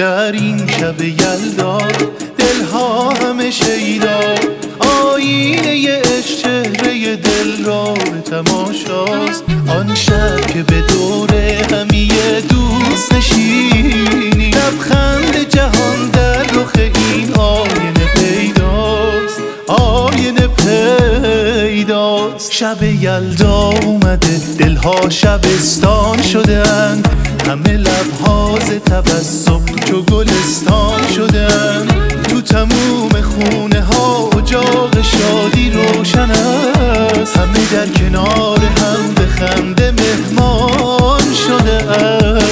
در این شب یلدا دلها همه شیدا، آینه عشق چهره دل را به تماشاست. آن شب که به دور همی دوست نشینی، لبخند جهان در رخ این آینه پیداست، آینه پیداست. شب یلدا اومده دلها شبستان شدن، همه لبها ز تبسم چو گلستان شدن. تو تموم خونه ها اجاق شادی روشن است، همه در کنار هم به خنده مهمان شدن.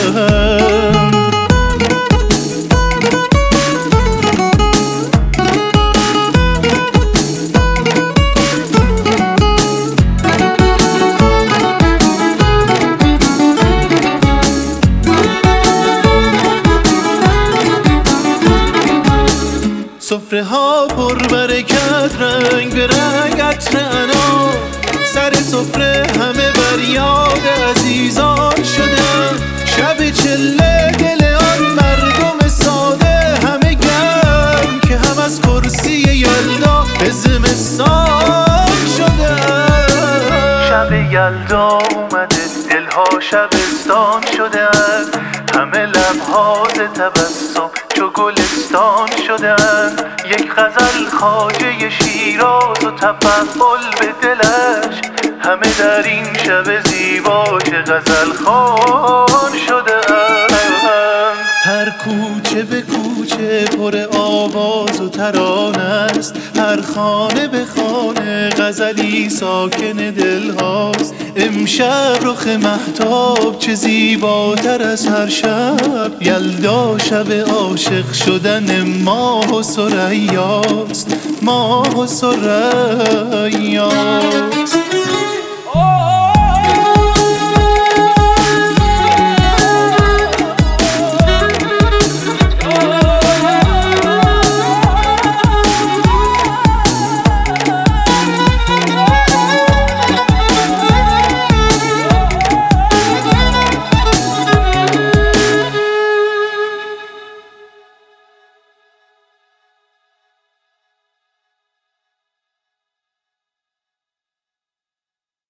سفره ها پر برکت رنگ به رنگ عطر انار، سر سفره همه بر یاد عزیزان شدن. شب چله دل آن مردم ساده همه گرم، که هم از کرسی یلدا به زمستان شدن. شب یلدا اومده دلها شبستان شدن، همه لبها ز تبسم چو گلستان شدن. یک غزل خواجه شیراز و تفضل به دلش، همه در این شب زیبا چه غزل خوان شدن. هر کوچه به کوچه پر آواز و ترانه است، هر خانه به خانه غزلی ساکن دل هاست. امشب رخ مهتاب چه زیباتر از هر شب، یلدا شب عاشق شدن ماه و ثریاست، ماه و ثریاست.